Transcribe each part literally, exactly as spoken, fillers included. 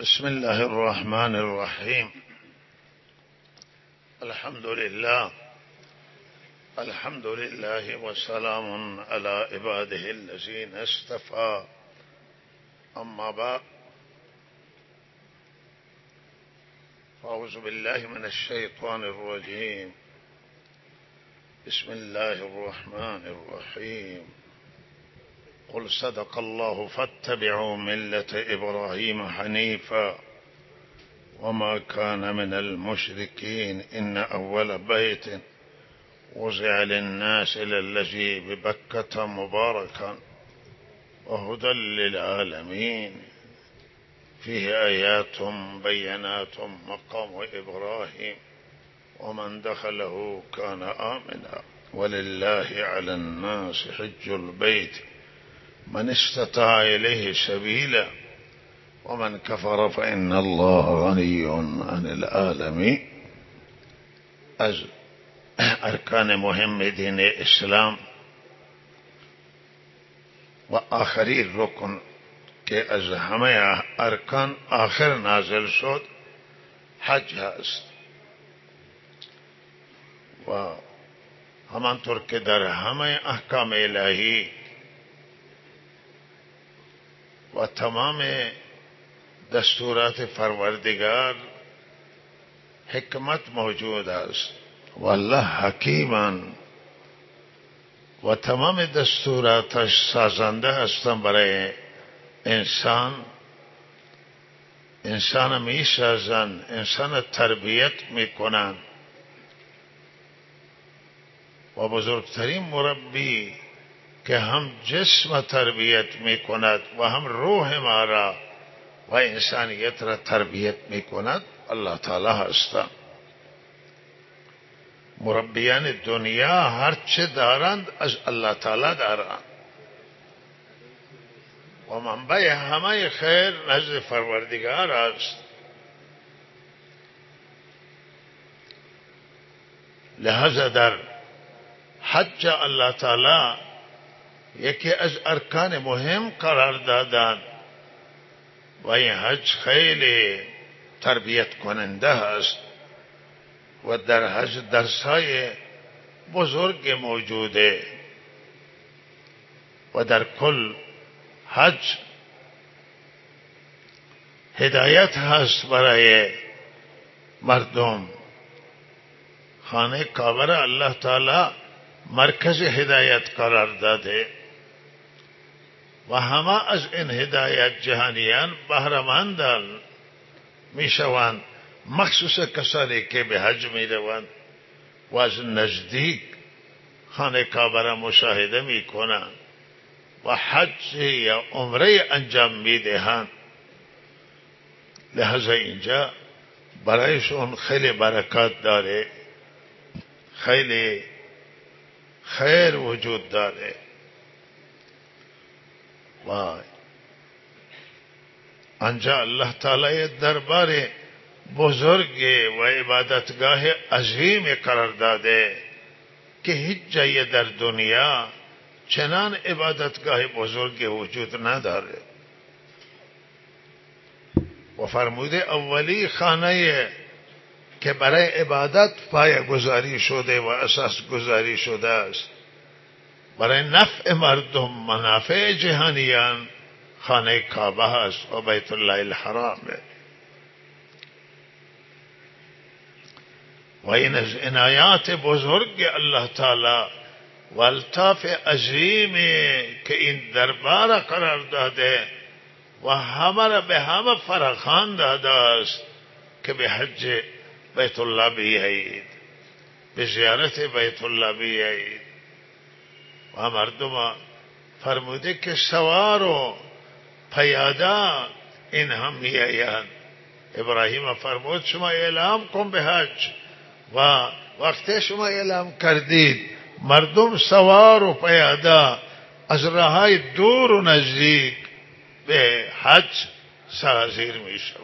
بسم الله الرحمن الرحيم. الحمد لله الحمد لله وسلام على عباده الذين اصطفى. أما بعد، فأعوذ بالله من الشيطان الرجيم. بسم الله الرحمن الرحيم. قل صدق الله فاتبعوا ملة إبراهيم حنيفا وما كان من المشركين إن أول بيت وضع للناس للذي ببكة مباركا وهدى للعالمين فيه آيات بينات مقام إبراهيم ومن دخله كان آمنا ولله على الناس حج البيت من استطاع إليه سبيلا ومن كفر فإن الله غني عن العالمين. از ارکان مهم دین اسلام و آخری رکن که از همه ارکان آخر نازل شد حج هست و همانطور که در همه احکام الهی و تمام دستورات پروردگار حکمت موجود است و الله حکیما و تمام دستوراتش سازنده هستند برای انسان. انسان می سازند، انسان تربیت می کنند و بزرگترین مربی که هم جسم تربیت می کند و هم روح ما را و انسانیت را تربیت می کند الله تعالی هستند. مربیان دنیا هر چه دارند از الله تعالی دارند و منبع همه خیر نزد پروردگار است. لہذا در حج الله تعالی یکی از ارکان مهم قرار دادند و این حج خیلی تربیت کننده است و در حج درسای بزرگ موجوده و در کل حج هدایت هست برای مردم. خانه کعبه را الله تعالی مرکز هدایت قرار داده و همه از این هدایت جهانیان بهره‌مند می شوند، مخصوص کسانی که به حج می روند و از نزدیک خانه کعبه را مشاهده می کنند و حج یا عمره انجام می دهند. لہذا اینجا برایشون خیلی برکات داره، خیلی خیر وجود داره و انجا الله تعالی دربار بزرگ و عبادتگاه عظیم قرار داده که هیچ جای در دنیا چنان عبادتگاه بزرگ وجود نداره و فرموده اولی خانه که برای عبادت پایه گذاری شده و اساس گذاری شده است برای نفع مردم منافع جهانیان خانه کعبه است و بیت الله الحرام. و این از عنایات بزرگ الله تعالی و الطاف عظیم که این دربار قرار داده و همه را به همه فراخوان داده است که به حج بیت الله بیایید، به زیارت بیت الله بیایید. و مردم فرموده که سوار و پیاده این هم میآیند. ابراهیم فرمود شما اعلام کن به حج و وقتی شما اعلام کردید مردم سوار و پیاده از راههای دور و نزدیک به حج سرازیر می شود.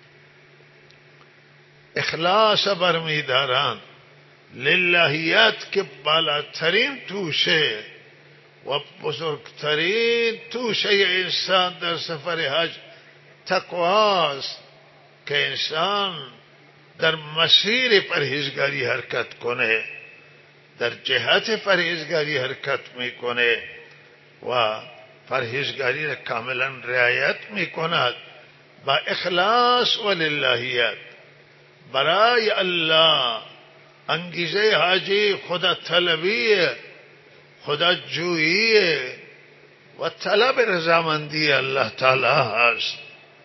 اخلاص برمی دارند، للهیت که بالاترین توشه و بزرگترین توشه انسان در سفر حج تقواست که انسان در مسیر پرهیزگاری حرکت کنه، در جهت پرهیزگاری حرکت میکنه و پرهیزگاری را کاملا رعایت میکند با اخلاص و للهیت برای الله. انگیزه حاجی خدا طلبی، خدا جویی و طلب رضامندی الله تعالی هست.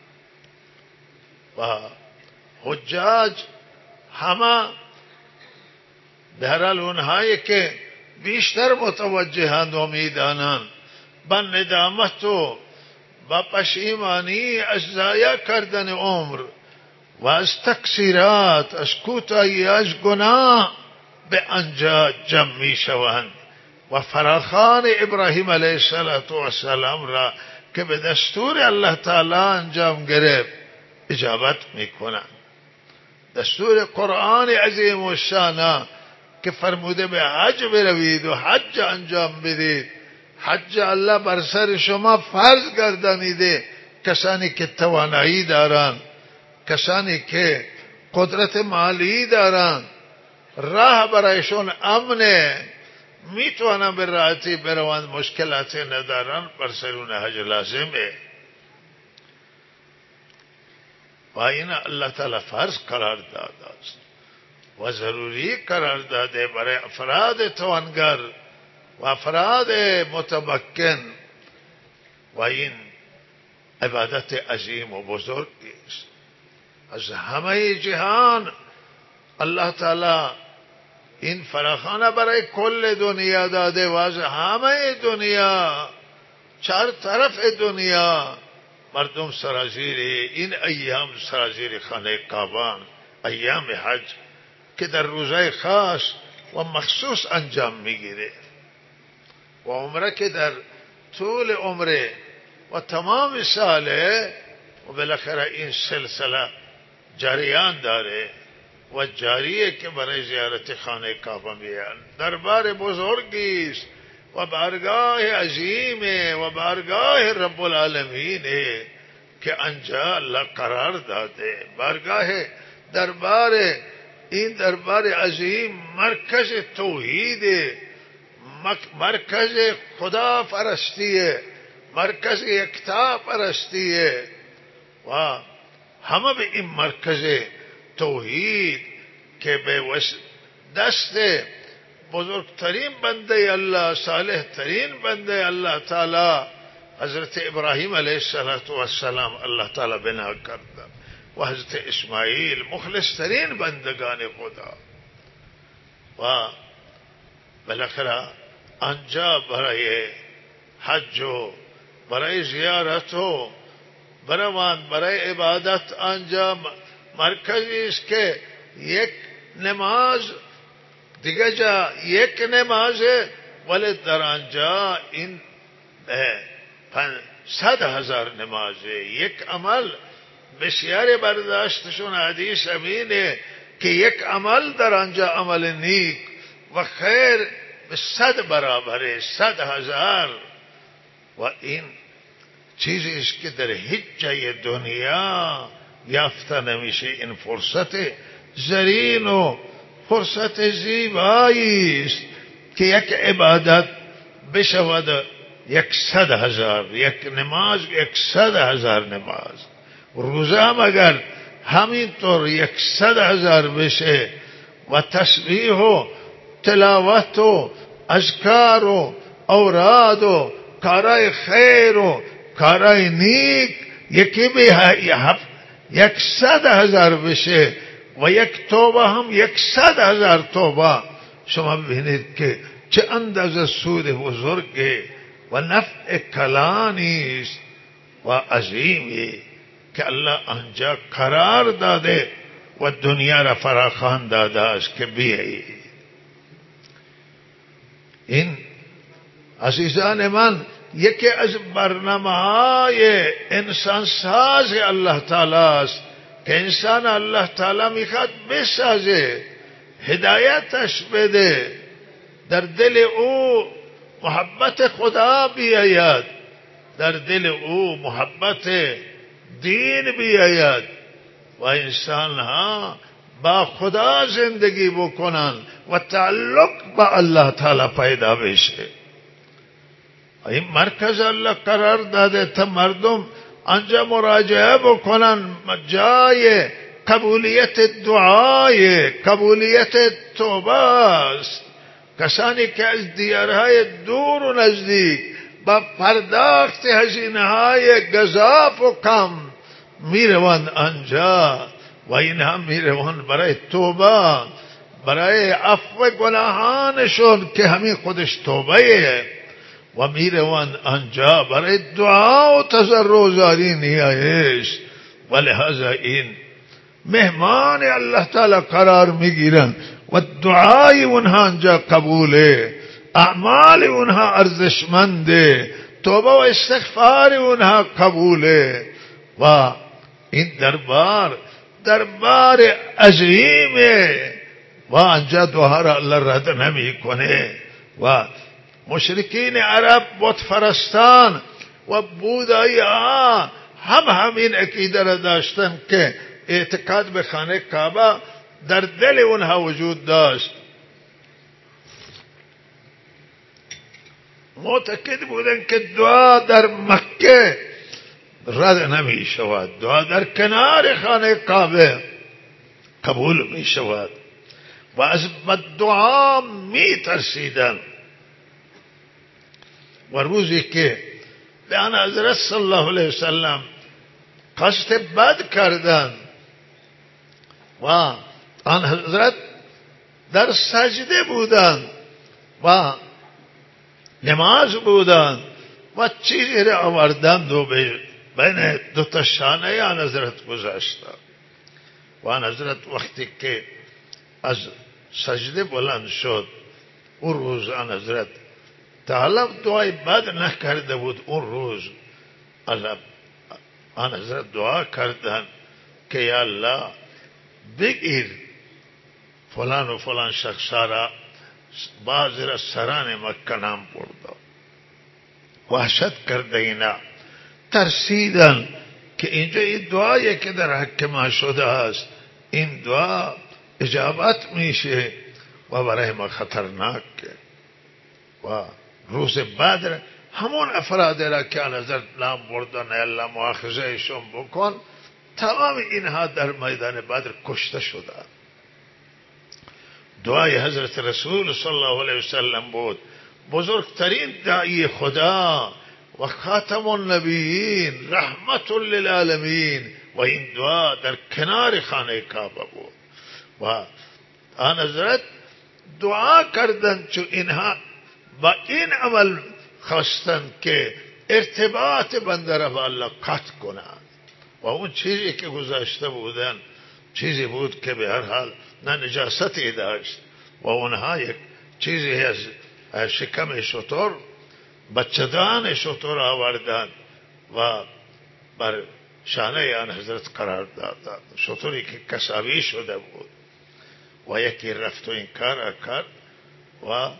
و حجاج همه در حال اونهایی که بیشتر متوجهند و میدانند با ندامت و با پشیمانی از ضایع کردن عمر و از تقصیرات، از کوتاهی، از گناه به آنجا جمع می شوند و فراخوان ابراهیم علیه السلام را که به دستور الله تعالی انجام گرفت اجابت می کنند. دستور قرآن عظیم و شانه که فرموده به حج بروید و حج انجام بدید، حج الله بر سر شما فرض گردانیده. کسانی که توانایی دارند، کسانی که قدرت مالی دارند، راه برایشون امنه، میتوانند به راحتی بروند، مشکلات ندارند، بر سر اون حج لازمه. و این الله تعالی فرض قرار داده است و ضروری قرار داده برای افراد توانگر و افراد متمکن و این عبادت عظیم و بزرگی است. از همه جهان الله تعالی این فراخانه برای کل دنیا داده و از همه دنیا، چهار طرف دنیا مردم سرازیر این ایام سرازیر خانه کعبان، ایام حج که در روزهای خاص و مخصوص انجام میگیره و عمره که در طول عمره و تمام ساله و بالاخره این سلسله جریان داره و جاریه که برای زیارت خانه کعبه میان. دربار بزرگی است و بارگاه عظیمه و بارگاه رب العالمینه که آنجا الله قرار داده. بارگاه دربار این دربار عظیم مرکز توحید، مرکز خدا پرستیه، مرکز یکتا پرستیه و همه به این مرکز توحید که به دست بزرگترین بنده الله، صالح ترین بنده الله تعالی حضرت ابراهیم علیه السلام الله تعالی بنا کرد و حضرت اسماعیل مخلص ترین بندگان خدا و بالاخره آنجا برای حج و برای زیارت و بروند، برای عبادت آنجا مرکزی است که یک نماز دیگه جا یک نمازه ولی در آنجا این صد هزار نمازه. یک عمل بسیار برداشتشون حدیث امینه که یک عمل در آنجا عمل نیک و خیر به صد برابره، صد هزار. و این چیزی است که در هیچ جای دنیا یافته نمیشه. این فرصت زرین و فرصت زیبایی است که یک عبادت بشود یک صد هزار، یک نماز یک صد هزار نماز. روزه هم اگر همینطور یک صد هزار بشه و تسبیح و تلاوت و اذکار و اوراد و کارای خیر و کارای نیک یکی به یک صد هزار بشه و یک توبه هم یک صد هزار توبه، شما ببینید که چه اندازه سود بزرگه و نفع کلانی است و عظیمی که الله آنجا قرار داده و دنیا را فراخوان داده است که بیایی. این عزیزان من یکی از برنامه های انسان ساز الله تعالی است که انسان الله تعالی میخواد بسازه، هدایتش بده، در دل او محبت خدا بیاید، در دل او محبت دین بیاید و انسان ها با خدا زندگی بکنن و تعلق با الله تعالی پیدا بشه. این مرکز الله قرار داده تا مردم آنجا مراجعه بکنن، جای قبولیت دعای، قبولیت توبه است. کسانی که از دیارهای دور و نزدیک با پرداخت هزینه های گزاف و کم میروند آنجا و اینها میروند برای توبه، برای عفو گناهانشون که همین خودش توبه، و میروند آنجا برای دعا و تضرع زاری نیایش. ولهذا این مهمان الله تعالی قرار میگیرن و دعای اونها آنجا قبوله، اعمال اونها ارزشمنده، توبه و استغفار اونها قبوله. و این دربار دربار عظیمه و آنجا دعا را الله رد نمی کنه. و مشرکین عرب بت فرستان و بودایی ها هم همین عقیده را داشتن که اعتقاد به خانه کعبه در دل اونها وجود داشت. معتقد بودن که دعا در مکه رد نمی شود، دعا در کنار خانه کعبه قبول می شود و از بددعا می ترسیدن. و روزی که به آن حضرت صلی الله علیه وسلم قصد بد کردند و آن حضرت در سجده بودند و نماز بودند و چیزی را آوردند و بین دو تا شانه آن حضرت گذاشتند و آن حضرت وقتی که از سجده بلند شد، اون روز آن حضرت تعالی دعای بد نکرده بود. اون روز آن حضرت دعا کردن که یا الله بگیر فلان و فلان شخصا را، بعضی را سران مکه نام برد. وحشت کرده اینا، ترسیدن که اینجا این دعایی که در حق ما شده است این دعا اجابت میشه و برای ما خطرناک. و روز بدر همون افراد را که نظر نام بردن الله مؤاخذهشون بکن، تمام اینها در میدان بدر کشته شدند. دعای حضرت رسول صلی الله علیه وسلم بود، بزرگترین داعی خدا و خاتم النبیین، رحمت للعالمین، و این دعا در کنار خانه کعبه بود و آن حضرت دعا کردند چون اینها با این عمل خواستند که ارتباط بنده را با الله قطع کنند و اون چیزی که گذاشته بودن چیزی بود که به هر حال نه نجاستی داشت و اونها یک چیزی از شکم شتر، بچه‌دان شتر آوردند و بر شانه آن حضرت قرار دادند. شتری که کساوی شده بود و یکی رفت و این کار کرد و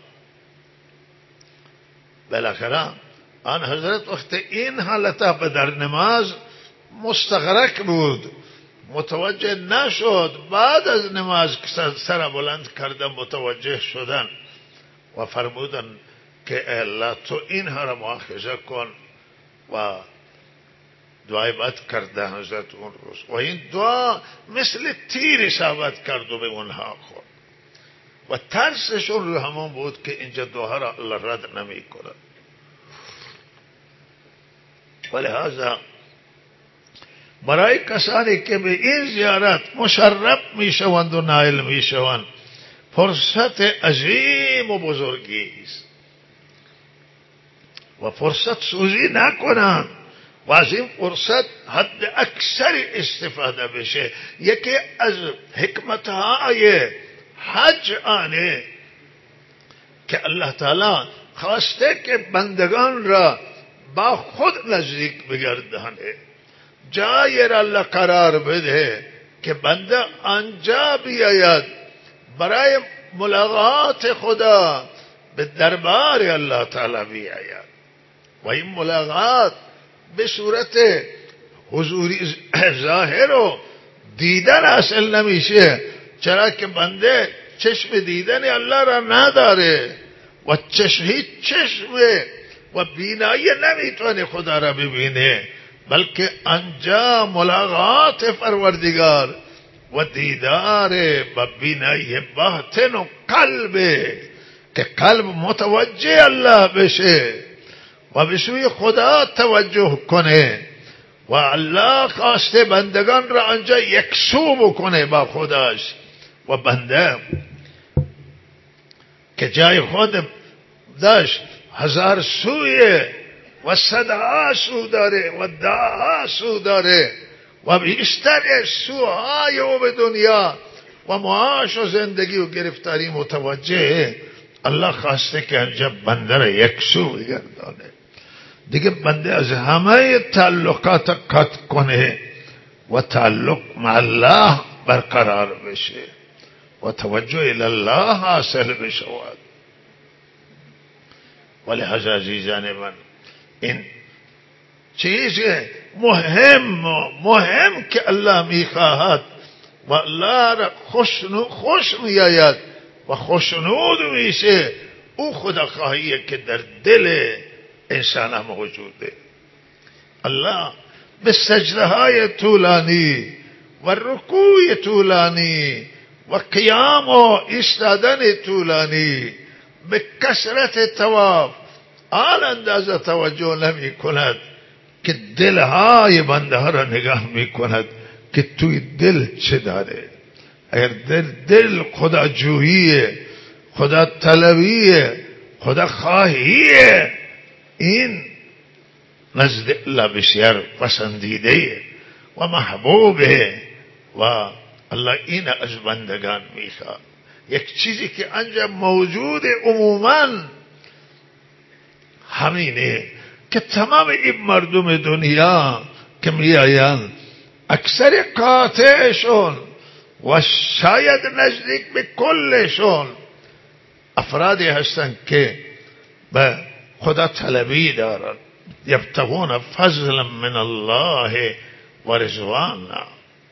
بالاخره آن حضرت وقت این حالتا به در نماز مستغرق بود، متوجه نشد. بعد از نماز سر بلند کردن متوجه شدن و فرمودن که الله تو اینها را مؤاخذه کن و دعای بد کرده حضرت اون روز و این دعا مثل تیر ثابت کرد و به اونها خورد و ترسشون رو همون بود که اینجا دعا را الله رد نمی کند. ولهذا برای کسانی که به این زیارت مشرف می شوند و نائل می شوند فرصت عظیم و بزرگی است و فرصت سوزی نکنند و از این فرصت حد اکثر استفاده بشه. یکی از حکمتهای حج آنه که الله تعالی خواسته که بندگان را با خود نزدیک بگردانه، جایی را الله قرار بده که بنده آنجا بیاید برای ملاقات خدا به دربار الله تعالی بیاید و این ملاقات به صورت حضوری ظاهر و دیدن اصل نمیشه، چرا که بنده چشم دیدن الله را نداره و چشم هیچ چشمه و بینایی نمیتونه خدا را ببینه، بلکه انجا ملاقات پروردگار و دیدار و بینایی باطن و قلبه که قلب متوجه الله بشه و به سوی خدا توجه کنه و الله خواسته بندگان را آنجا یکسو بکنه با خداش و بنده که جای خود داشت هزار سویه و صدها سو داره و دهها سو داره و بیشتر سوهای او به دنیا و معاش و زندگی و گرفتاری متوجه، الله خواسته که آنجا بنده را یکسو بگردانه، دیگه بنده از همه تعلقات قطع کنه و تعلق مع الله برقرار بشه و توجه الالله حاصل بشود. ولهذا عزیزان من این چیز مهم مهم که الله میخواهد و الله را خوش میآید و خوشنود میشه، او خداخواهیه که در دل انسان هم موجوده. الله به سجده های طولانی و رکوع طولانی و قیام و ایستادن طولانی به کثرت طواف آن اندازه توجه نمی کند که دلهای بنده ها را نگاه می کند که توی دل چه داره. اگر دل, دل خدا جوییه، خدا طلبیه، خدا خواهیه، این نزد الله بسیار پسندیده و محبوبه و الله این از بندگان میخواد. یک چیزی که انجا موجود عموما همینه که تمام این مردم دنیا که میآیند اکثر قاطعشون و شاید نزدیک به کلشون افرادی هستند که به خدا طلبی دارند، یبتغون فضلا من الله و رضوانا.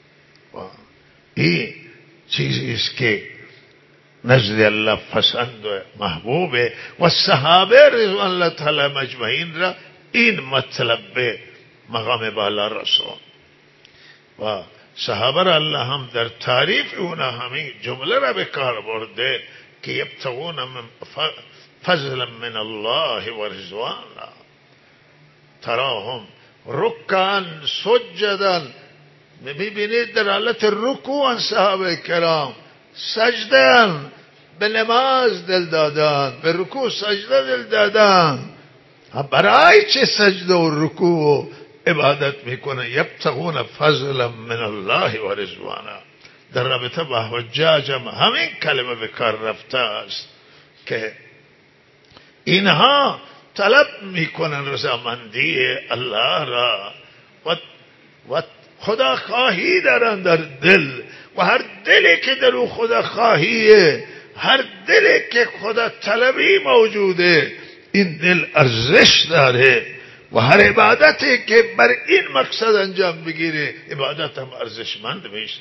این چیزی است که نزد الله پسند و محبوبه و صحابه رضوان الله تعالی مجمعین را این مطلب به مقام بالا رسون و صحابه را الله هم در تعریف اونا همین جمله را به کار برده که یبتغون من فضلا من الله و رضوانا تراهم رکعا سجدا. میبینید در حالت رکوع صحابه کرام سجدن، به نماز دل دادن، به رکوع سجده دل دادن. برای چه سجده و رکوع و عبادت میکنه؟ یبتغون فضلا من الله و رضوانا. در رابطه با حجاج هم همین کلمه به کار رفته است که اینها طلب میکنن رضامندی الله را و, و خدا خواهی دارن در دل و هر دلی که در او خدا خواهیه، هر دلی که خدا طلبی موجوده، این دل ارزش داره و هر عبادتی که بر این مقصد انجام بگیره عبادت هم ارزشمند میشه.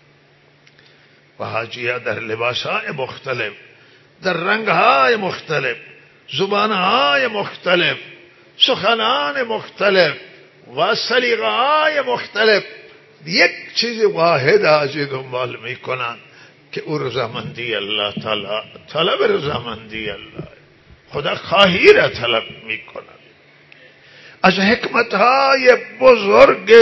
و حاجیه در لباسهای مختلف، در رنگهای مختلف، زبانهای مختلف، سخنان مختلف و سلیقه‌های مختلف، یک چیز واحد حاجی دنبال میکنن که او رضامندی الله تعالی، طلب رضامندی الله، خدا خواهی را طلب میکنن. از حکمتهای بزرگ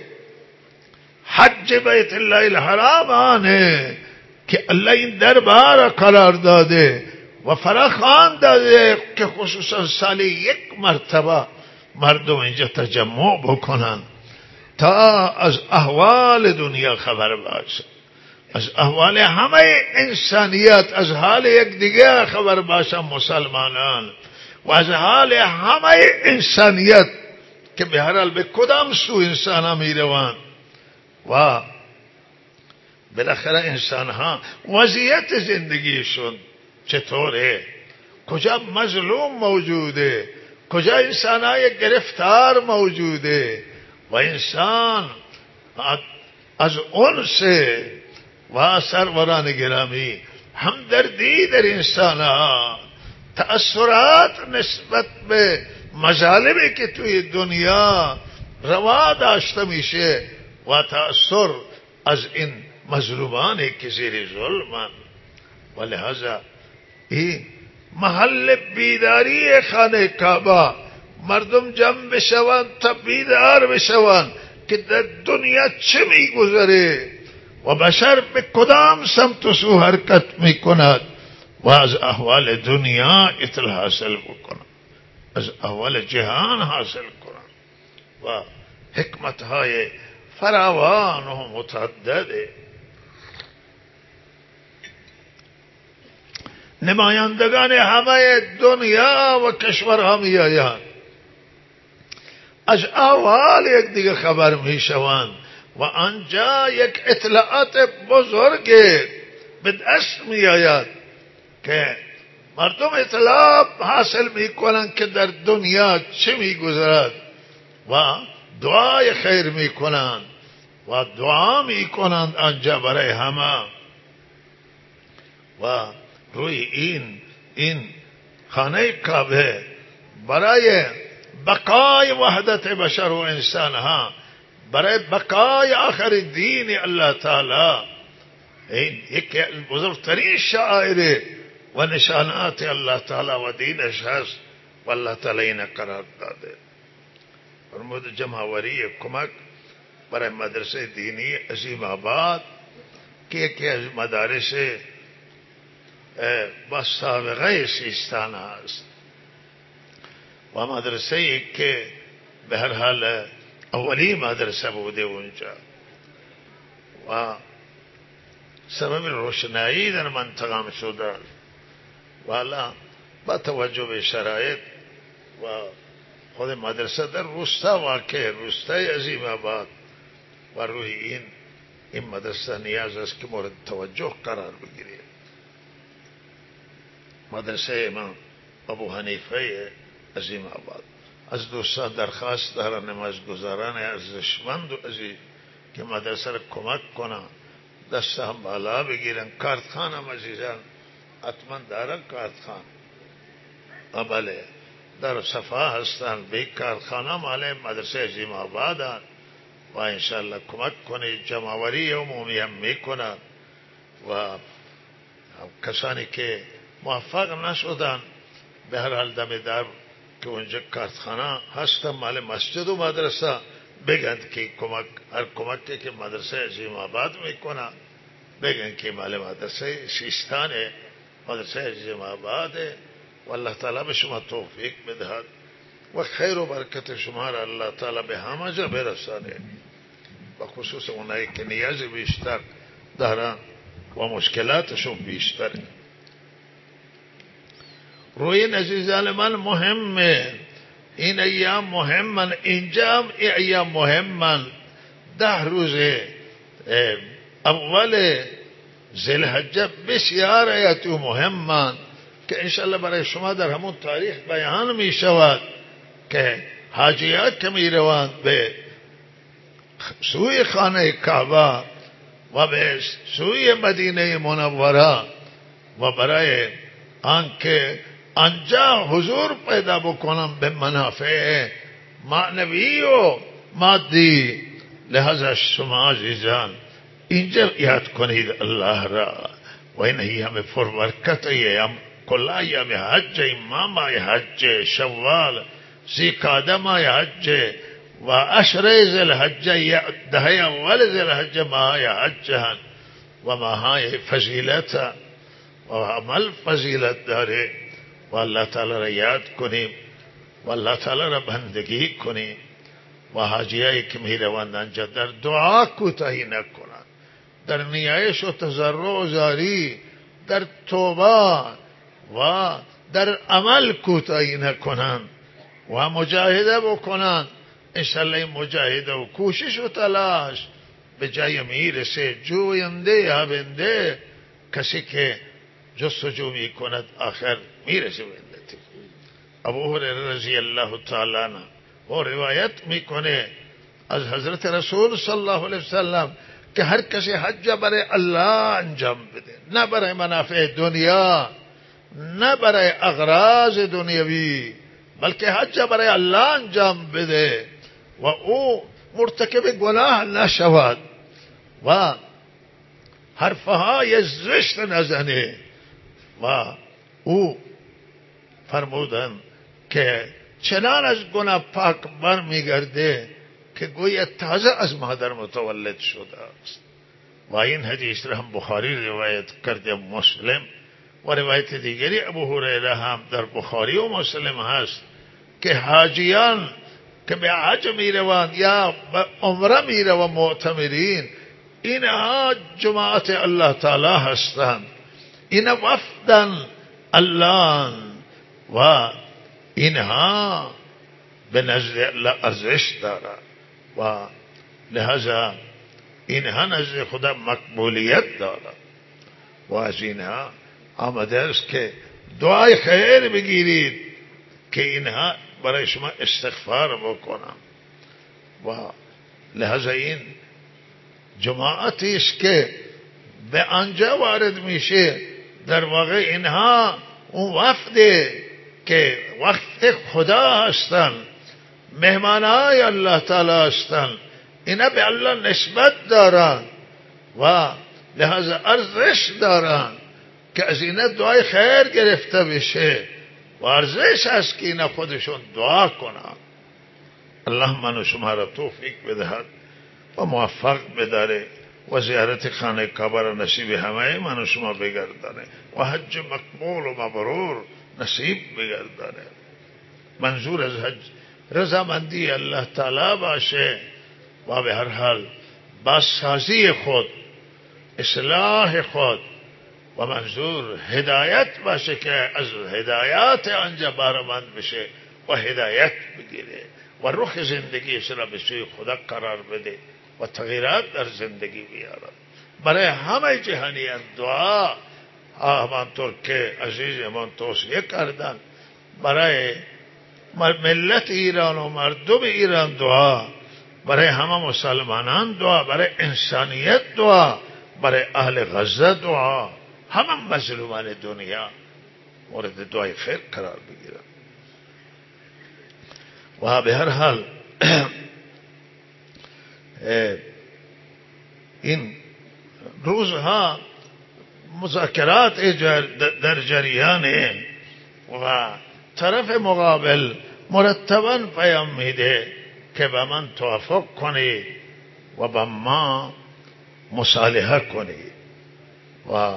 حج بیت الله الحرام آنه که الله این دربار قرار داده و فراخوان داده که خصوصا سالی یک مرتبه مردم اینجا تجمع بکنن تا از احوال دنیا خبر باشه، از احوال همه انسانیت، از حال یک دیگه خبر باشه مسلمانان و از حال همه انسانیت که به هر حال به کدام سو انسان ها می روند و بالاخره انسان ها وضعیت زندگیشون چطوره، کجا مظلوم موجوده، کجا انسان های گرفتار موجوده و و انسان از اون سے و سروران گرامی همدردی در انسان ها، تأثرات نسبت به مظالمی که توی دنیا روا داشته میشه و تأثر از این مظلومانی که زیر ظلمن. و لہذا این محل بیداری خانه کعبه، مردم جمع بشوند تا بیدار بشوند که در دنیا چه میگذره و بشر به کدام سمت و سو حرکت میکند و از احوال دنیا اطلاع حاصل بکند، از احوال جهان حاصل کند و حکمتهای فراوان و متعدده. نمایندگان همه دنیا و کشورها می آیند، از احوال یک دیگه خبر می شوند و آنجا یک اطلاعات بزرگ به دست می آید که مردم اطلاع حاصل می کنند که در دنیا چه می گذرد و دعای خیر می کنند و دعا می کنند آنجا برای همه. و روی این این خانه کعبه برای بقای وحدت بشر و انسان ها، برای بقای آخر دین الله تعالی، این یکی از بزرگترین شعائر و نشانات الله تعالی و دینش هست و الله تعالی این قرار داده. فرمود جمعوری کمک برای مدرسه دینی عظیم آباد که یکی از مدارس با سابقه سیستان هست و مدرسه ای که به هر حال اولی مدرسه بوده اونجا و سبب روشنایی در منطقه شده و حالا با توجه به شرایط و خود مدرسه در روستا واقع، روستای عظیم آباد و روی این این مدرسه نیاز است که مورد توجه قرار بگیرید. مدرسه امام ابو حنیفه عظیم آباد از دوستان درخواست دارن، از گزاران ارزشمند و عزیز که مدرسه را کمک کنن، دست هم بالا بگیرن. کارتخان هم عزیزان حتما دارن، کارتخان بله در صفا هستن، به کارخانه مال مدرسه عظیم آباد و انشاءالله کمک کنه. جمعوری عمومی هم میکنن و کسانی که موفق نشدن به هر حال دم در که اونجا کارخانه هستن مال مسجد و مدرسه بگن که کمک، هر کمکی که مدرسه عظیم آباد میکنن بگن که مال مدرسه سیستانه، مدرسه عظیم آباده و الله تعالی به شما توفیق بدهد و خیر و برکت شما را الله تعالی به همه جا برسانه و خصوص اونایی که نیاز بیشتر دارن و مشکلاتشون بیشتره. روی عزیزان من مهمه، این ایام مهمن، اینجا هم ایام مهمن. ده روز اول ذوالحجه بسیار آیات مهمن که انشاءالله برای شما در همون تاریخ بیان می شود که حاجیات که می روند به سوی خانه کعبه و به سوی مدینه منوره و برای آنکه آنجا حضور پیدا بکنم به منافع معنوی و مادی. لہذا شما عزیزان اینجا یاد کنید الله را و این ایام پربرکت، ایام کل ایام حج، امام حج، شوال، ذی‌قعده ماه حج و عشر ذوالحجه، ده اول ذوالحجه ماه حج و ماهای فضیلت و عمل فضیلت داره و الله تعالی را یاد کنیم و الله تعالی را بندگی کنیم و حاجیایی که می روند آنجا در دعا کوتاهی نکنند، در نیایش و تضرع و زاری، در توبه و در عمل کوتاهی نکنند و مجاهده بکنند. انشاءالله این مجاهده و کوشش و تلاش به جای میرسه. جوینده یابنده کسی که جستجو می کند آخر میرسه بندتی. ابو هریره رضی الله تعالی عنه و روایت میکنه از حضرت رسول صلی الله علیه وسلم که هر کسی حج برای الله انجام بده، نه برای منافع دنیا، نه برای اغراض دنیوی، بلکه حج برای الله انجام بده و او مرتکب گناه نشود و حرفهای زشت نزنه. و او فرمودن که چنان از گناه پاک برمیگرده که گویا تازه از مادر متولد شده است. و این حدیث را هم بخاری روایت کرده، مسلم و روایت دیگری ابو هریره هم در بخاری و مسلم هست که حاجیان که به حج می روند یا به عمره می روند معتمرین، اینها جماعت الله تعالی هستند، اینها وفدن الله و اینها به نزد الله ارزش دارند و لہذا اینها نزد خدا مقبولیت دارند. و از اینها آمده است که دعای خیر بگیرید که اینها برای شما استغفار بکنم. و لہذا این جماعتی است که به آنجا وارد میشه، در واقع اینها اون وفده که وقت خدا هستن، مهمانای الله تعالی هستن، اینا به الله نسبت دارن و لہذا ارزش دارن که از اینا دعای خیر گرفته بشه و ارزش هست که اینا خودشون دعا کنن. الله من و شما را توفیق بدهد و موفق بداره و زیارت خانه کعبه را نصیب همه من و شما بگردانه و حج مقبول و مبرور نصیب بگردانه. منظور از حج رضامندی الله تعالی باشه و به هر حال بازسازی خود، اصلاح خود و منظور هدایت باشه که از هدایات آنجا بارمند بشه و هدایت بگیره و رخ زندگیش را به سوی خدا قرار بده و تغییرات در زندگی بیارد. برای همه جهانیان دعا، همانطور که عزیز من توصیه کردن، برای ملت ایران و مردم ایران دعا، برای همه مسلمانان دعا، برای انسانیت دعا، برای اهل غزه دعا، همه مظلومان دنیا مورد دعای خیر قرار بگیرن. و به هر حال این روزها مذاکرات در جریانه و طرف مقابل مرتباً پیام میده که با من توافق کنید و با ما مصالحه کنید و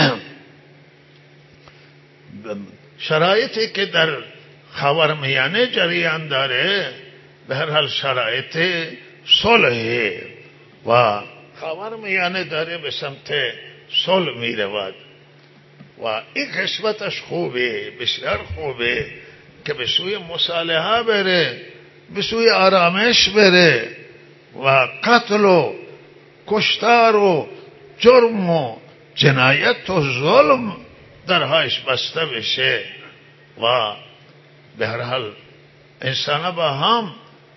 شرایطی که در خاورمیانه جریان داره به هر حال شرایط صلح و خاورمیانه داره به سمت صلح می رود و این قسمتش خوبه، بسیار خوبه که به سوی مصالحه بره، به سوی آرامش بره و قتل و کشتار و جرم و جنایت و ظلم درهایش بسته بشه و به هر حال انسان با هم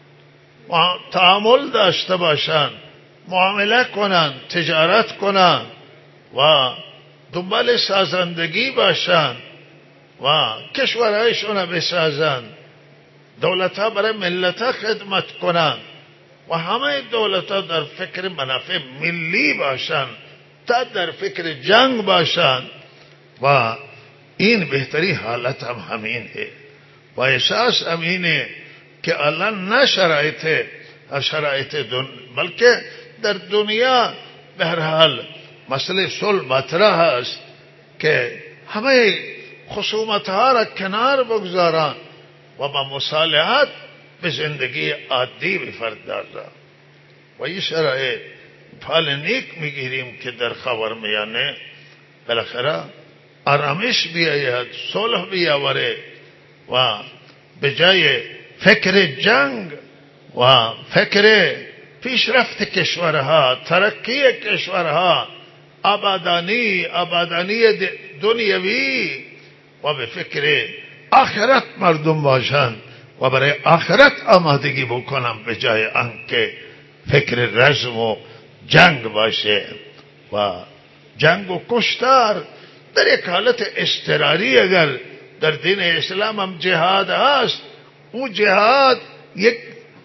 تعامل داشته باشن، معامله کنن، تجارت کنن و دنبال سازندگی باشن و کشورهایشون بسازن، دولتها برای ملتها خدمت کنن و همه دولتها در فکر منافع ملی باشن تا در فکر جنگ باشن و این بهتری حالت هم همینه و احساس همینه که الان نه شرایط شرایط دن... بلکه در دنیا به هر حال مسئله صلح مطرح است که همه خصومت ها را کنار بگذارن و با مصالحت به زندگی عادی بپردازن و این شرایط حال نیک میگیریم که در خاورمیانه بالاخره آرامش بیاید، صلح بیاوره و به جای فکر جنگ و فکر پیشرفت کشورها، ترقی کشورها، آبادانی آبادانی دنیوی و به فکر آخرت مردم باشند و برای آخرت آمادگی بکنم به جای آنکه فکر رزم و جنگ باشه. و جنگ و کشتار در یک حالت اضطراری اگر در دین اسلام هم جهاد هست، او جهاد یک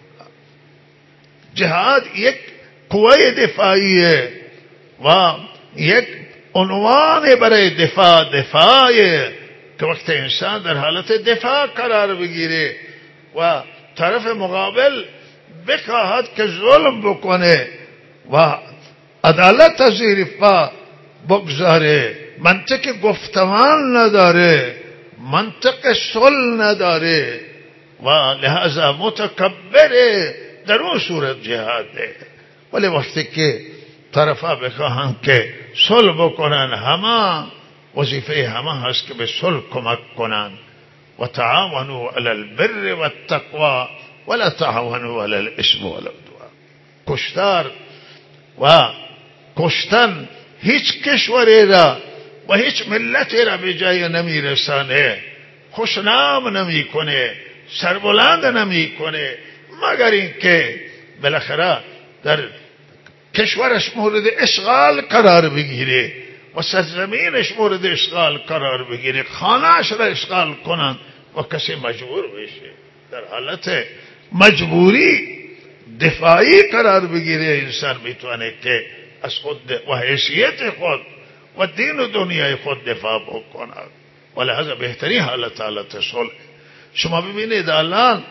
جهاد یک قوه دفاعیه و یک عنوان برای دفاع دفاعیه که وقت انسان در حالت دفاع قرار بگیره و طرف مقابل بخواهد که ظلم بکنه و عدالت زیر پا بگذاره، منطق گفتمان نداره، منطق صلح نداره و لہذا متکبره، در اون صورت جهاده. ولی وقتی که طرفا بخواهند که صلح بکنن، همه وظیفه همه هست که به صلح کمک کنن. و تعاونوا علی البر و التقوی ولا تعاونوا علی الاثم والعدوان. کشتار و کشتن هیچ کشوری را و هیچ ملتی را به جای نمی رسانه، خوشنام نمی کنه، سربلند نمی کنه، مگر اینکه بالاخره در کشورش مورد اشغال قرار بگیره و سرزمینش مورد اشغال قرار بگیره، خانهش را اشغال کنند و کسی مجبور بشه. در حالت مجبوری دفاعی قرار بگیره، انسان میتونه که از خود و حیثیت خود و دین و دنیای خود دفاع بکنه. ولهذا بهترین حالت حالت صلح. شما ببینید الان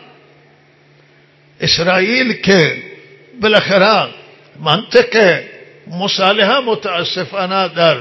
اسرائیل که بالاخره منطق مصالحه متاسفانه در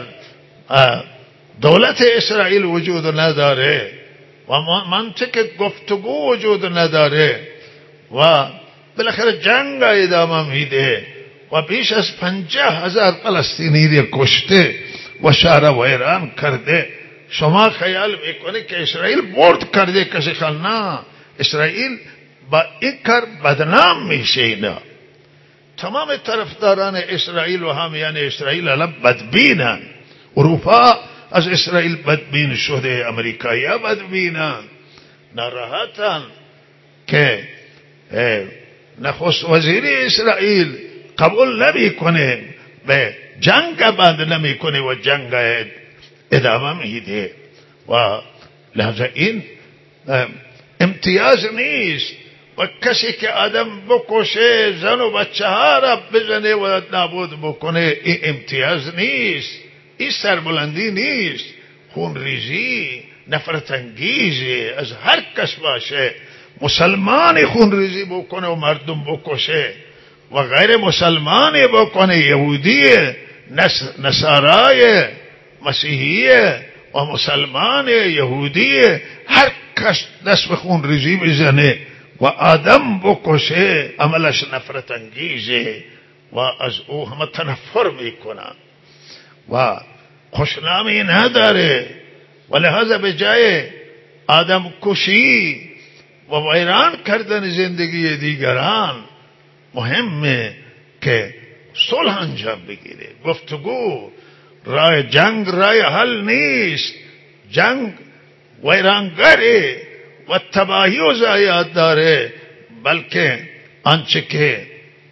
دولت اسرائیل وجود نداره و منطق گفتگو وجود نداره و بالاخره جنگ ادامه میده و بیش از پنجاه هزار فلسطینی را کشته و شهر ویران کرده. شما خیال میکنه که اسرائیل برد کرده؟ کسی خیال نه، اسرائیل با این کار بدنام میشه. اینا تمام طرفداران اسرائیل و حامیان اسرائیل الان بدبینن. اروپا از اسرائیل بدبین شده، امریکایی ها بدبینن، ناراحتن که نخست وزیر اسرائیل قبول نمی کنه، به جنگ بند نمی کنه و جنگ ادامه میده و لحظه این امتیاز نیست. و کسی که آدم بکشه، زن و بچه ها را بزنه و نابود بکنه، این امتیاز نیست، این سربلندی نیست، خونریزی نفرت انگیزی از هر کس باشه. مسلمانی خونریزی بکنه و مردم بکشه و غیر مسلمانی بکنه، یهودی، نصارای، مسیحی و مسلمان یهودی، هر کس دست به خونریزی بزنه و آدم بکشه، عملش نفرت انگیزه و از او همه تنفر میکنن و خوشنامی نداره. و لحاظا به جای آدم کشی و ویران کردن زندگی دیگران، مهمه که صلح انجام بگیره. گفتگو، رای جنگ رای حل نیست. جنگ ویرانگره و تباهی و ضایعات داره، بلکه آنچه که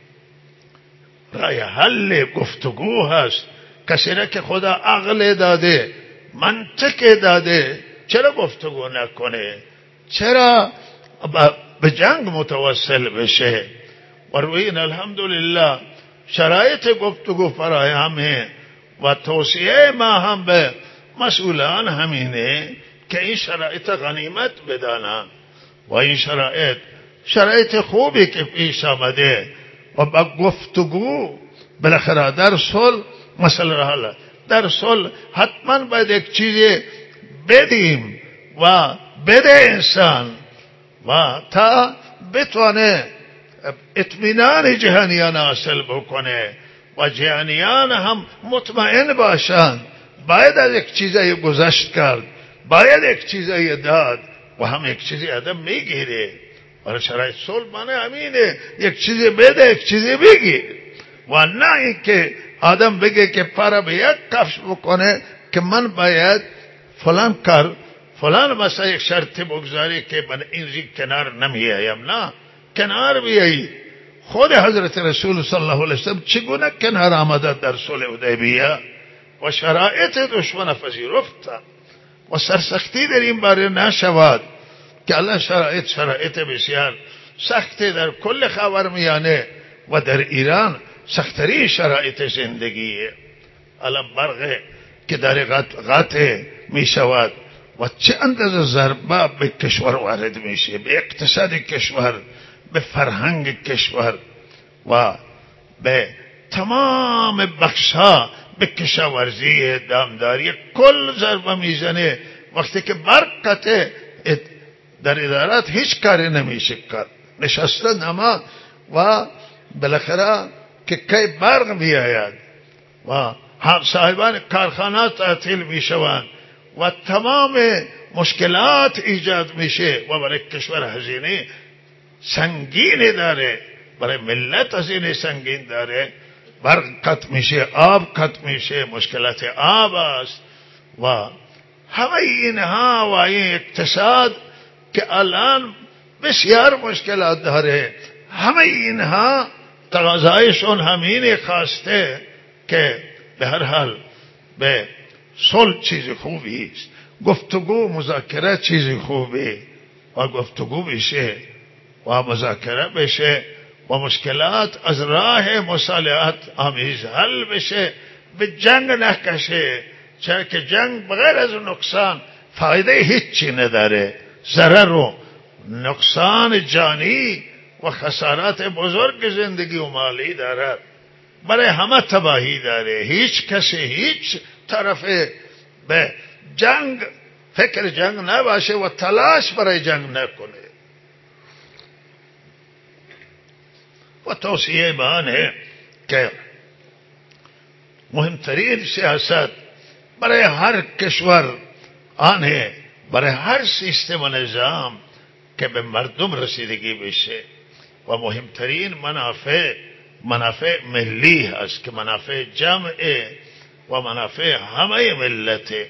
رای حل گفتگو هست. کسی را که خدا عقل داده، منطق داده، چرا گفتگو نکنه؟ چرا به جنگ متوسل بشه؟ و روی این الحمدلله شرایط گفتگو فراهمه و توصیه ما هم به مسئولان همینه که این شرایط غنیمت بدانن و این شرایط شرایط خوبی که پیش آمده و با گفتگو بالاخره در صلح مسئله حل. در صلح حتما باید یک چیزی بدیم و بده انسان و تا بتونه اطمینان جهانیان حاصل بکنه و جهانیان هم مطمئن باشند. باید از یک چیزی گذشت کرد، باید یک چیزی داد و هم یک چیزی آدم میگیره. ولی شرایط صلح معنی همینه، یک چیزی بده، یک چیزی بگیر و نه اینکه آدم بگه که پارا به یک کفش بکنه که من باید فلان کار فلان مسئله یک شرط بگذاری که من این کنار نمیایم. نه، کنار بیایی. خود حضرت رسول صلی الله علیه وسلم چگونه کنار آمده در صلح حدیبیه و شرایط دشمن پذیرفت و سرسختی در این باره نشود که الله شرایط شرایط بسیار سختی در کل خاورمیانه و در ایران سختری شرایط زندگیه. الان برق که در قطع می شود و چه اندازه ضربه به کشور وارد میشه، به اقتصاد کشور، به فرهنگ کشور و به تمام بخشها، به کشاورزی، دامداری، کل ضربه میزنه. وقتی که برق قطع در ادارات هیچ کاری نمیشه کرد، نشستن اما و بالاخره که کی برق بیاید و صاحبان کارخانات تعطیل میشوند و تمام مشکلات ایجاد میشه و برای کشور هزینه سنگین داره، برای ملت هزینه سنگین داره. برق قطع میشه، آب قطع میشه، مشکلات آب است و همه اینها و این اقتصاد که الان بسیار مشکلات داره، همه اینها تقاضایشون همین خواسته که به هر حال به صلح چیز خوبی است، گفتگو مذاکره چیز خوبی و گفتگو بشه و مذاکره بشه و مشکلات از راه مصالحت آمیز حل بشه، به جنگ نکشه. چرا که جنگ بغیر از نقصان فایده هیچی نداره، ضرر و نقصان جانی و خسارات بزرگ زندگی و مالی دارد، برای همه تباهی داره. هیچ کسی هیچ طرف به جنگ فکر جنگ نباشه و تلاش برای جنگ نکنه. و توصیه به آنه که مهمترین سیاست برای هر کشور آنه، برای هر سیستم و نظام که به مردم رسیدگی بشه و مهمترین منافع منافع ملی هست که منافع جمعه و منافع همه ملته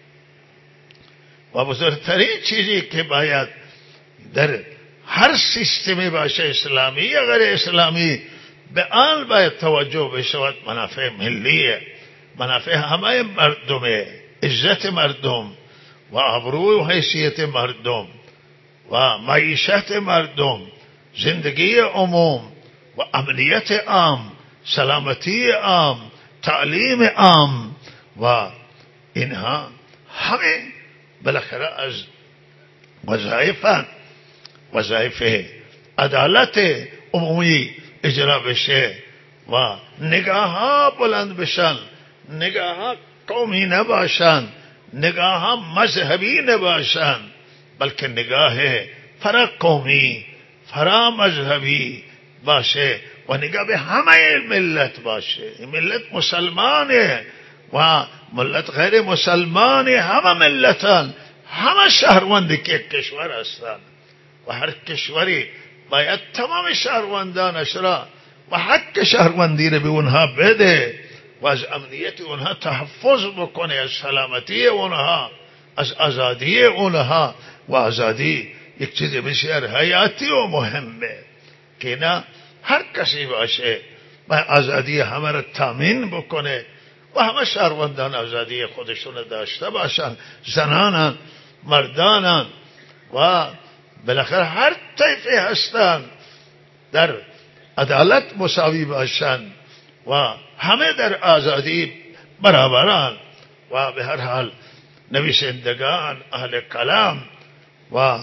و بزرگترین چیزی که باید در هر سیستمی باشه، اسلامی یا غیر اسلامی، به آن باید توجه بشود. منافع ملیه، منافع همه مردمه، عزت مردم و آبرو و حیثیت مردم و معیشت مردم، زندگی عموم و امنیت عام، سلامتی عام، تعلیم عام و اینها همه بالاخره از وظایف وظایف عدالت عمومی اجرا بشه و نگاه ها بلند بشن، نگاه ها قومی نباشن، نگاه ها مذهبی نباشن، بلکه نگاه فرا قومی، فرا مذهبی باشه و نگاه به همه ملت باشه. ملت مسلمانه و ملت غیر مسلمانه، همه ملتان، همه شهروندی که کشور هستند و هر کشوری باید تمام شهروندانش را و حق شهروندی را به اونها بده و از امنیت اونها تحفظ بکنه، از سلامتی اونها، از آزادی اونها. و آزادی یک چیز بسیار حیاتی و مهمه که نه هر کسی باشه و آزادی همه را تامین بکنه و همه شهروندان آزادی خودشون داشته باشن، زنانان، مردانان و بالاخره هر طیفی هستن در عدالت مساوی باشن و همه در آزادی برابران و به هر حال نویسندگان، اهل کلام و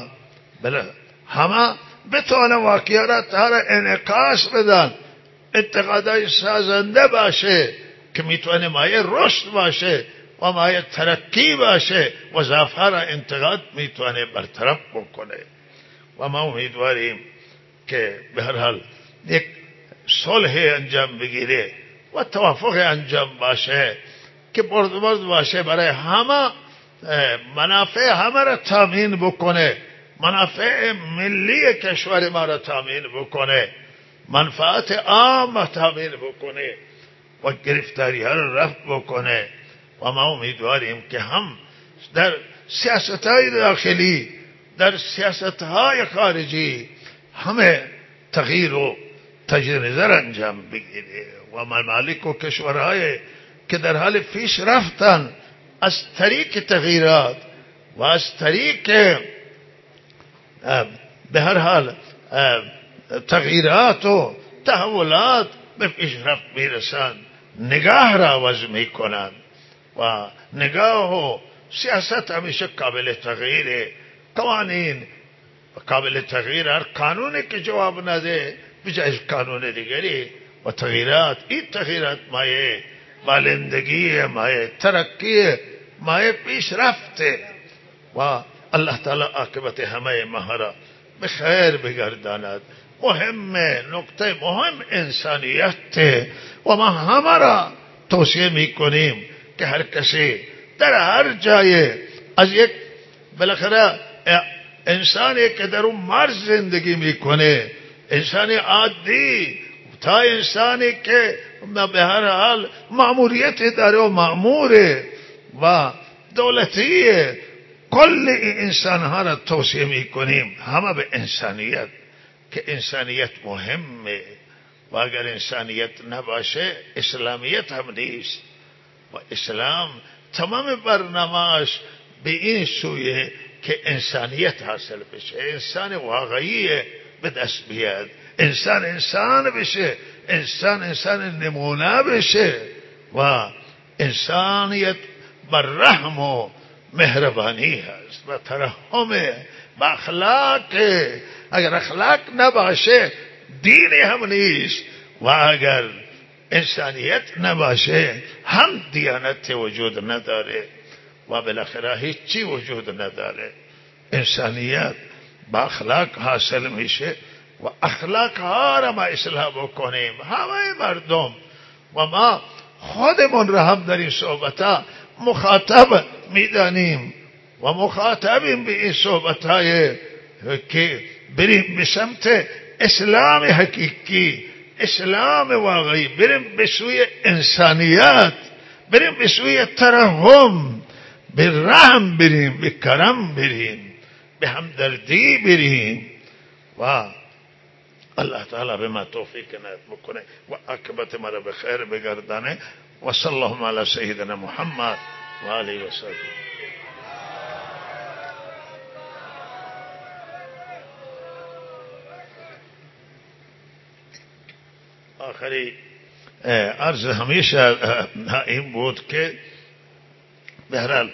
همه بتوانه واقعیت ها را انعکاس بدن، انتقادای سازنده باشه که میتونه مایه رشد باشه و مایه ترقی باشه و ضعف‌ها را انتقاد میتونه برطرف بکنه. و ما امیدواریم که به هر حال یک صلح انجام بگیره و توافق انجام باشه که بردبرد باشه، برای همه منافع همه را تامین بکنه، منافع ملی کشور ما را تامین بکنه، منفعت عام تامین بکنه و گرفتاری ها را رفع بکنه. و ما امیدواریم که هم در سیاستهای داخلی در سیاستهای خارجی همه تغییر و تجدید نظر انجام بگیره و ممالک و کشورهای که در حال پیش رفتن از طریق تغییرات و از طریق به هر حال تغییرات و تحولات به پیشرفت میرسند نگاه را عوض میکنند و نگاه و سیاست همیشه قابل تغییره. قوانین قابل تغییر، هر قانونی که جواب نده بجای قانون دیگری و تغییرات، این تغییرات مایه بالندگی، مایه ترقی، مایه پیشرفته و الله تعالی عاقبت همه ما را به خیر بگرداند. مهم نکته مهم انسانیت و ما همه را توصیه میکنیم که هر کسی در هر جای از یک بالاخره انسانی که در اون مرز زندگی میکنه، انسانی عادی تا انسانی که به هر حال مأموریت داره و مأموره و دولتیه، کل این انسان ها را توصیه میکنیم همه به انسانیت، که انسانیت مهمه و اگر انسانیت نباشه اسلامیت هم نیست. و اسلام تمام برنامه‌اش به این سویه که انسانیت حاصل بشه، انسان واقعی به دست بیاد، انسان انسان بشه، انسان انسان نمونه بشه و انسانیت بر رحم و مهربانی هست و ترحم با اخلاق. اگر اخلاق نباشه دین هم نیست و اگر انسانیت نباشه هم دیانت وجود نداره و بالاخره هیچی وجود نداره. انسانیت با اخلاق حاصل میشه و اخلاق ها را ما اصلاح بکنیم همه مردم و ما خودمون را هم در این صحبت ها مخاطب میدانیم و مخاطبیم به این صحبت های که بریم به سمت اسلام حقیقی، اسلام واقعی، بریم به سوی انسانیت، بریم به سوی ترحم، به رحم بریم، به کرم بریم، به همدردی بریم و الله تعالی به ما توفیق عنایت بکنه و عاقبت ما را به خیر بگردانه و صلی الله علی سیدنا محمد و آله و صحبه. آخری عرض همیشه این بود که بهرحال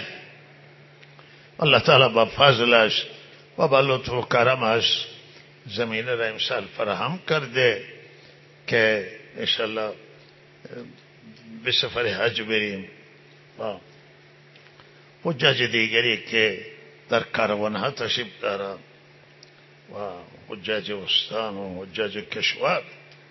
الله تعالی با فضلش و با لطف و کرمش زمینه را امسال فراهم کرده که انشالله به سفر حج بریم و حجاج دیگری که در کاروان ها تشریف دارند و حجاج استان و حجاج کشور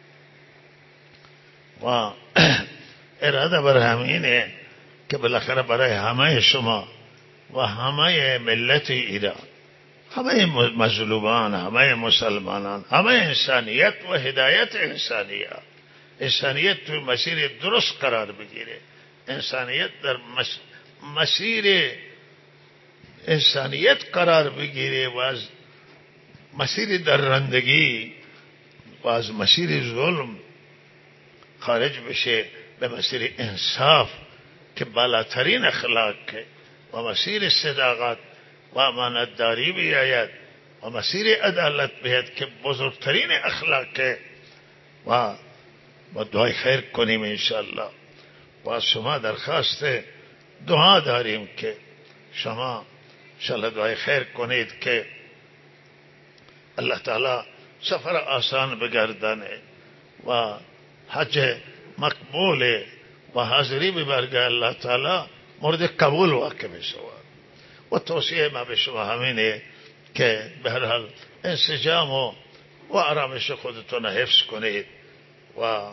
و اراده بر همینه که بالاخره برای همه شما و همه ملت ایران، همه مظلومان، همه مسلمانان، همه انسانیت و هدایت انسانیت، انسانیت تو مسیر درست قرار بگیره، انسانیت در مسیر انسانیت قرار بگیره و از مسیر درندگی و از مسیر ظلم خارج بشه به مسیر انصاف که بالاترین اخلاق و مسیر صداقت و امانتداری بیاید و مسیر عدالت بیاید که بزرگترین اخلاق و با دعای خیر کنیم انشاءالله. و از شما درخواست دعا داریم که شما انشاءالله دعای خیر کنید که الله تعالی سفر آسان بگردانه و حج مقبول و حاضری به برگاه الله تعالی مورد قبول واقع بشود. و توصیه ما به شما همینه که به هر حال انسجام و, و آرامش خودتون حفظ کنید و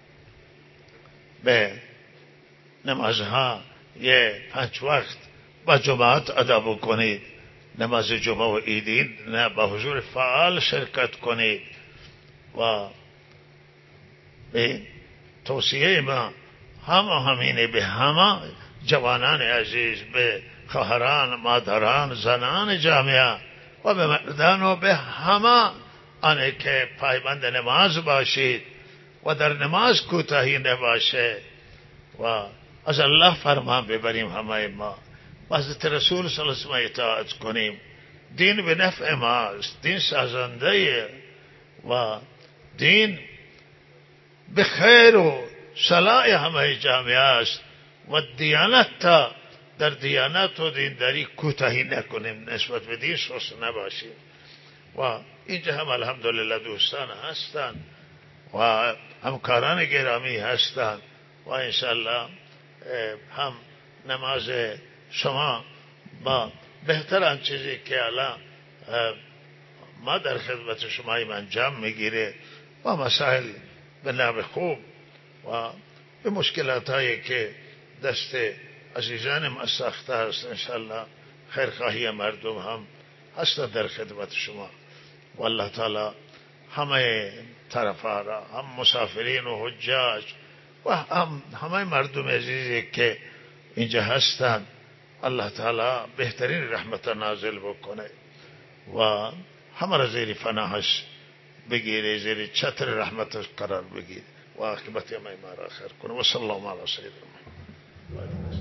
به نمازها یه پنج وقت با جماعت ادا بکنید، نماز جمعه و عیدین نه با حضور فعال شرکت کنید و به توصیه ما همه همینه به همه جوانان عزیز، به خواهران، مادران، زنان جامعه و به مردان و به همه آنه که پایبند نماز باشید و در نماز کوتاهی نباشه و از الله فرمان ببریم همه ما و حضرت رسول صلی الله علیه و سلم اطاعت کنیم. دین به نفع ماست، دین سازنده و دین به خیر و صلاح همه جامعه است و دیانت تا در دیانت و دینداری کوتاهی نکنیم، نسبت به دین سست نباشیم و اینجا هم الحمدلله دوستان هستند و همکاران گرامی هستند و انشالله هم نماز شما با بهترین چیزی که الان ما در خدمت شما انجام میگیره و مسائل به نحو خوب و به مشکلات هایی که دست عزیزان ما ساخته است انشالله خیرخواهی مردم هم هست در خدمت شما و الله تعالی همه طرفا را، هم مسافرین و حجاج و هم همه مردم عزیزی که اینجا هستند الله تعالی بهترین رحمت نازل بکنه و همه را زیر پناهش بگیره، زیر چتر رحمتش قرار بگیره و عاقبت ما را خیر کنه و صلی الله علی سیدنا محمد.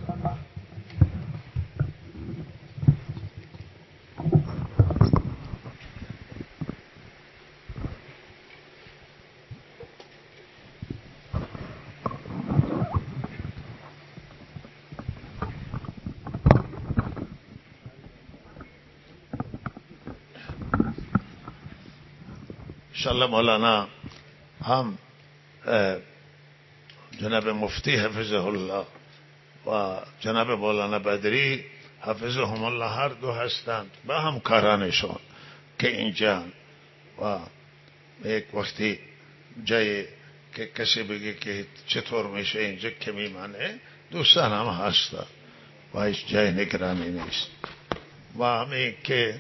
انشاءالله مولانا هم جناب مفتی حفظه الله و جناب مولانا بدری حفظهم الله هر دو هستند با همکارانشون که اینجا و یک وقتی جای که کسی بگه که چطور میشه اینجا که میمانه دوستان هم هستند و هیچ جای نگرانی نیست و همین که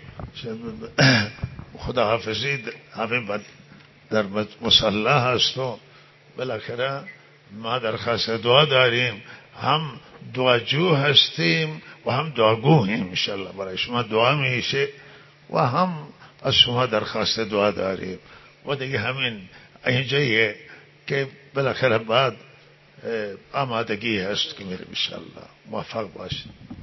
خدا حافظی همین در مصلی هست و بالاخره ما درخواست دعا داریم، هم دعاجو هستیم و هم دعاگوییم انشالله برای شما دعا میشه و هم از شما درخواست دعا داریم و دیگه همین اینجاییه که بالاخره بعد آمادگی هست که میریم انشالله. موفق باشید.